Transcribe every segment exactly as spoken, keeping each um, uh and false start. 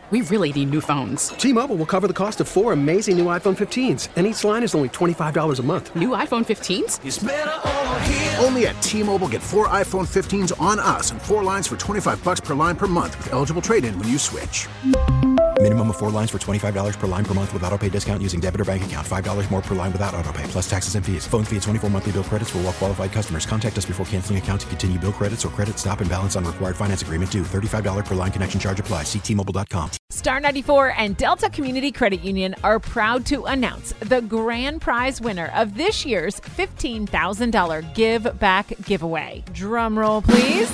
We really need new phones. T-Mobile will cover the cost of four amazing new iPhone fifteens, and each line is only twenty-five dollars a month. New iPhone fifteens? It's better over here. Only at T-Mobile, get four iPhone fifteens on us and four lines for twenty-five dollars per line per month with eligible trade-in when you switch. Minimum of four lines for twenty-five dollars per line per month with autopay discount using debit or bank account. five dollars more per line without autopay, plus taxes and fees. Phone fee at twenty-four monthly bill credits for well-qualified customers. Contact us before canceling account to continue bill credits or credit stop and balance on required finance agreement due. thirty-five dollars per line connection charge applies. See T Mobile dot com. Star ninety-four and Delta Community Credit Union are proud to announce the grand prize winner of this year's fifteen thousand dollars Give Back giveaway. Drum roll, please.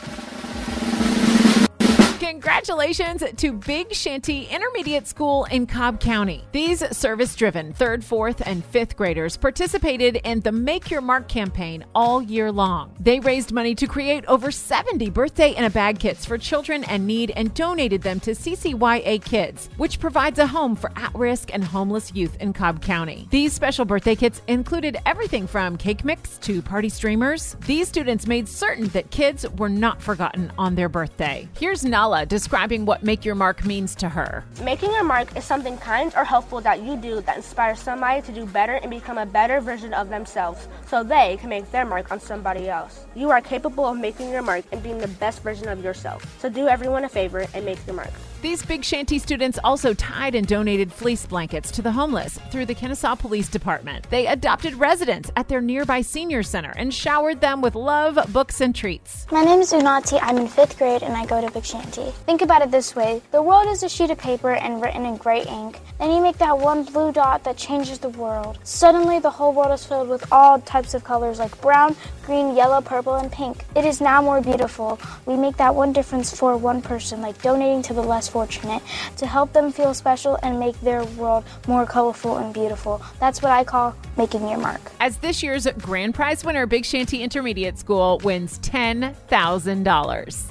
Congratulations to Big Shanty Intermediate School in Cobb County. These service-driven third, fourth, and fifth graders participated in the Make Your Mark campaign all year long. They raised money to create over seventy birthday in a bag kits for children in need and donated them to C C Y A Kids, which provides a home for at-risk and homeless youth in Cobb County. These special birthday kits included everything from cake mix to party streamers. These students made certain that kids were not forgotten on their birthday. Here's Nala describing what Make Your Mark means to her. Making your mark is something kind or helpful that you do that inspires somebody to do better and become a better version of themselves so they can make their mark on somebody else. You are capable of making your mark and being the best version of yourself. So do everyone a favor and make your mark. These Big Shanty students also tied and donated fleece blankets to the homeless through the Kennesaw Police Department. They adopted residents at their nearby senior center and showered them with love, books, and treats. My name is Unati. I'm in fifth grade and I go to Big Shanty. Think about it this way. The world is a sheet of paper and written in gray ink. Then you make that one blue dot that changes the world. Suddenly the whole world is filled with all types of colors like brown, green, yellow, purple, and pink. It is now more beautiful. We make that one difference for one person, like donating to the less fortunate, to help them feel special and make their world more colorful and beautiful. That's what I call making your mark. As this year's grand prize winner, Big Shanty Intermediate School wins ten thousand dollars.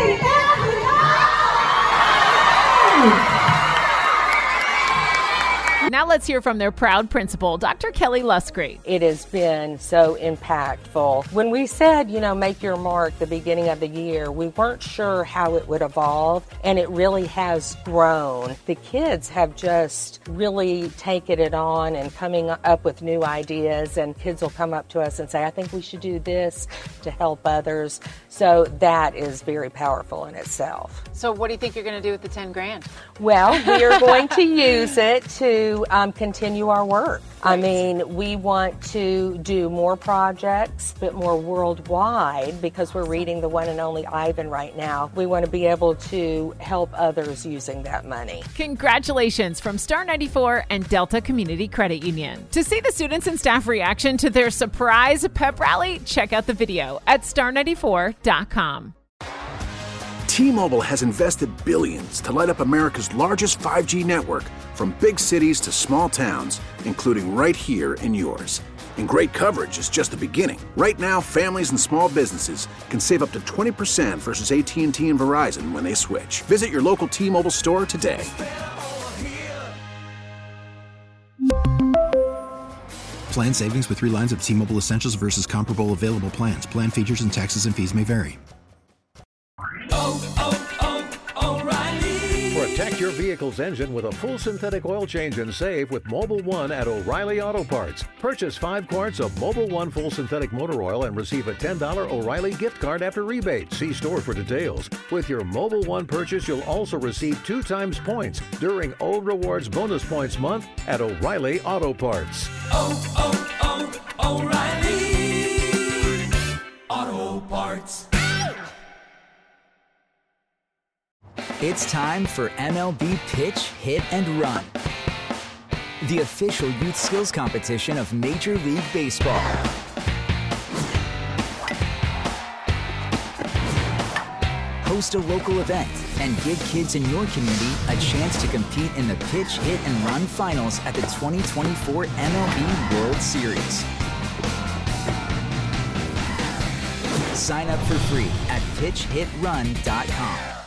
Now let's hear from their proud principal, Doctor Kelly Lusgrave. It has been so impactful. When we said, you know, make your mark the beginning of the year, we weren't sure how it would evolve, and it really has grown. The kids have just really taken it on and coming up with new ideas, and kids will come up to us and say, I think we should do this to help others. So that is very powerful in itself. So what do you think you're going to do with the ten grand? Well, we are going to use it to um, continue our work. Right. I mean, we want to do more projects, but more worldwide, because we're reading the one and only Ivan right now. We want to be able to help others using that money. Congratulations from Star ninety-four and Delta Community Credit Union. To see the students and staff reaction to their surprise pep rally, check out the video at star ninety-four dot com. T-Mobile has invested billions to light up America's largest five G network, from big cities to small towns, including right here in yours. And great coverage is just the beginning. Right now, families and small businesses can save up to twenty percent versus A T and T and Verizon when they switch. Visit your local T-Mobile store today. Plan savings with three lines of T-Mobile Essentials versus comparable available plans. Plan features and taxes and fees may vary. Oh, oh, oh, O'Reilly. Protect your vehicle's engine with a full synthetic oil change and save with Mobil one at O'Reilly Auto Parts. Purchase five quarts of Mobil one full synthetic motor oil and receive a ten dollars O'Reilly gift card after rebate. See store for details. With your Mobil one purchase, you'll also receive two times points during O Rewards Bonus Points Month at O'Reilly Auto Parts. Oh, oh, oh, O'Reilly Auto Parts. It's time for M L B Pitch, Hit, and Run, the official youth skills competition of Major League Baseball. Host a local event and give kids in your community a chance to compete in the Pitch, Hit, and Run finals at the twenty twenty-four M L B World Series. Sign up for free at pitch hit run dot com.